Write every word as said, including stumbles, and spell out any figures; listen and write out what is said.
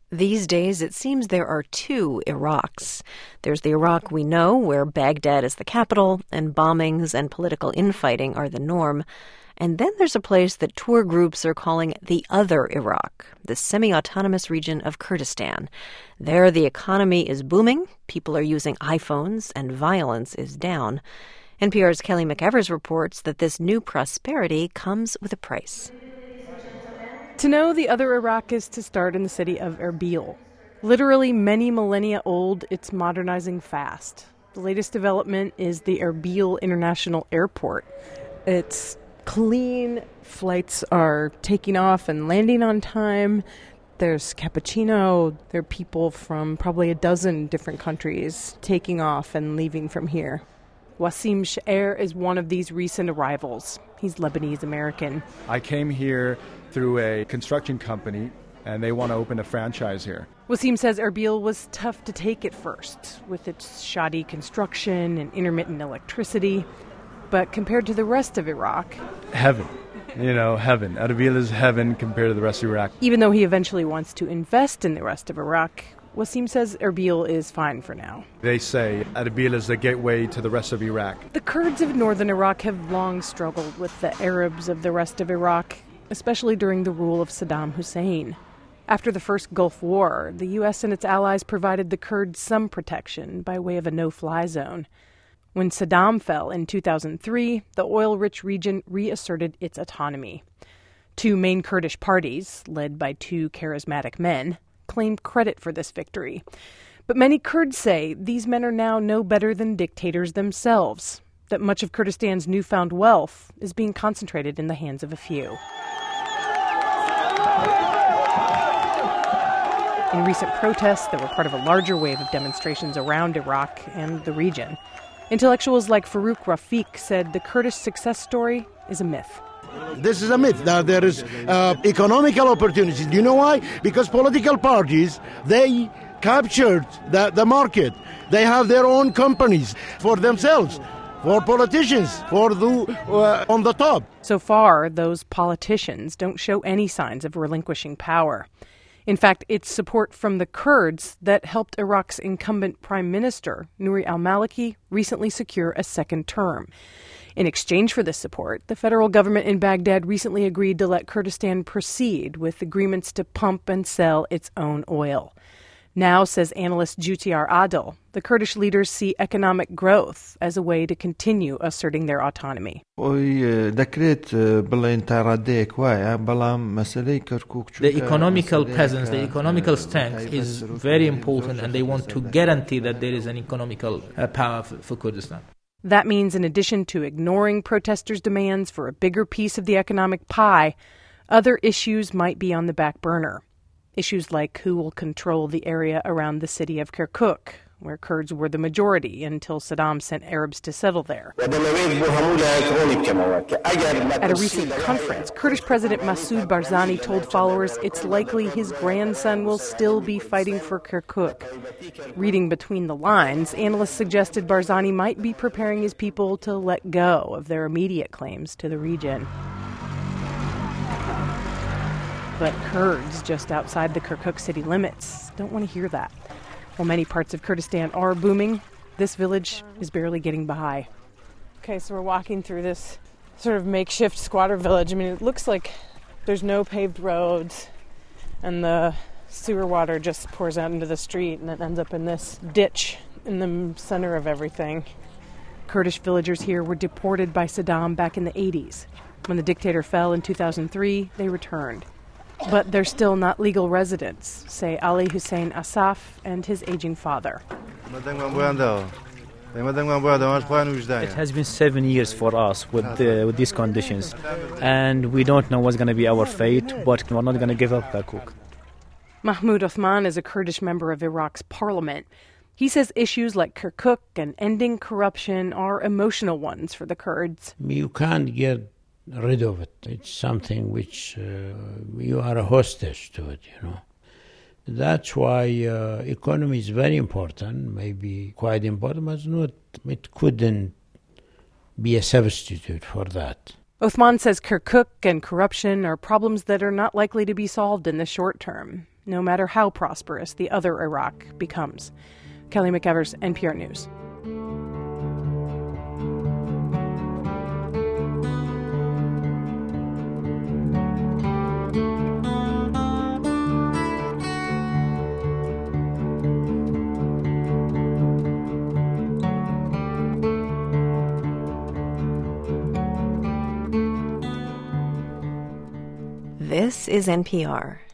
These days, it seems there are two Iraqs. There's the Iraq we know, where Baghdad is the capital, and bombings and political infighting are the norm. And then there's a place that tour groups are calling the other Iraq, the semi-autonomous region of Kurdistan. There, the economy is booming, people are using iPhones, and violence is down. N P R's Kelly McEvers reports that this new prosperity comes with a price. To know the other Iraq is to start in the city of Erbil. Literally many millennia old, it's modernizing fast. The latest development is the Erbil International Airport. It's clean, flights are taking off and landing on time. There's cappuccino. There are people from probably a dozen different countries taking off and leaving from here. Wasim Shaer is one of these recent arrivals. He's Lebanese-American. I came here through a construction company, and they want to open a franchise here. Wasim says Erbil was tough to take at first, with its shoddy construction and intermittent electricity. But compared to the rest of Iraq... Heaven. You know, heaven. Erbil is heaven compared to the rest of Iraq. Even though he eventually wants to invest in the rest of Iraq, Wasim says Erbil is fine for now. They say Erbil is the gateway to the rest of Iraq. The Kurds of northern Iraq have long struggled with the Arabs of the rest of Iraq, especially during the rule of Saddam Hussein. After the first Gulf War, the U S and its allies provided the Kurds some protection by way of a no-fly zone. When Saddam fell in two thousand three, the oil-rich region reasserted its autonomy. Two main Kurdish parties, led by two charismatic men, claimed credit for this victory. But many Kurds say these men are now no better than dictators themselves, that much of Kurdistan's newfound wealth is being concentrated in the hands of a few. In recent protests that were part of a larger wave of demonstrations around Iraq and the region, intellectuals like Farouk Rafiq said the Kurdish success story is a myth. This is a myth. Now, there is uh, economical opportunities. Do you know why? Because political parties, they captured the, the market. They have their own companies for themselves, for politicians, for the uh, on the top. So far, those politicians don't show any signs of relinquishing power. In fact, it's support from the Kurds that helped Iraq's incumbent prime minister, Nouri al-Maliki, recently secure a second term. In exchange for this support, the federal government in Baghdad recently agreed to let Kurdistan proceed with agreements to pump and sell its own oil. Now, says analyst Jutiar Adil, the Kurdish leaders see economic growth as a way to continue asserting their autonomy. The economical presence, the economical strength is very important, and they want to guarantee that there is an economical power for Kurdistan. That means in addition to ignoring protesters' demands for a bigger piece of the economic pie, other issues might be on the back burner. Issues like who will control the area around the city of Kirkuk, where Kurds were the majority until Saddam sent Arabs to settle there. At a recent conference, Kurdish President Masoud Barzani told followers it's likely his grandson will still be fighting for Kirkuk. Reading between the lines, analysts suggested Barzani might be preparing his people to let go of their immediate claims to the region. But Kurds just outside the Kirkuk city limits don't want to hear that. While many parts of Kurdistan are booming, this village is barely getting by. Okay, so we're walking through this sort of makeshift squatter village. I mean, it looks like there's no paved roads, and the sewer water just pours out into the street, and it ends up in this ditch in the center of everything. Kurdish villagers here were deported by Saddam back in the eighties. When the dictator fell in two thousand three, they returned. But they're still not legal residents, say Ali Hussein Asaf and his aging father. It has been seven years for us with, the, with these conditions, and we don't know what's going to be our fate, but we're not going to give up Kirkuk. Mahmoud Othman is a Kurdish member of Iraq's parliament. He says issues like Kirkuk and ending corruption are emotional ones for the Kurds. You can't get rid of it. It's something which uh, you are a hostage to it, you know. That's why uh, economy is very important, maybe quite important, but not, it couldn't be a substitute for that. Othman says Kirkuk and corruption are problems that are not likely to be solved in the short term. no matter how prosperous the other Iraq becomes. Kelly McEvers, N P R News. This is N P R.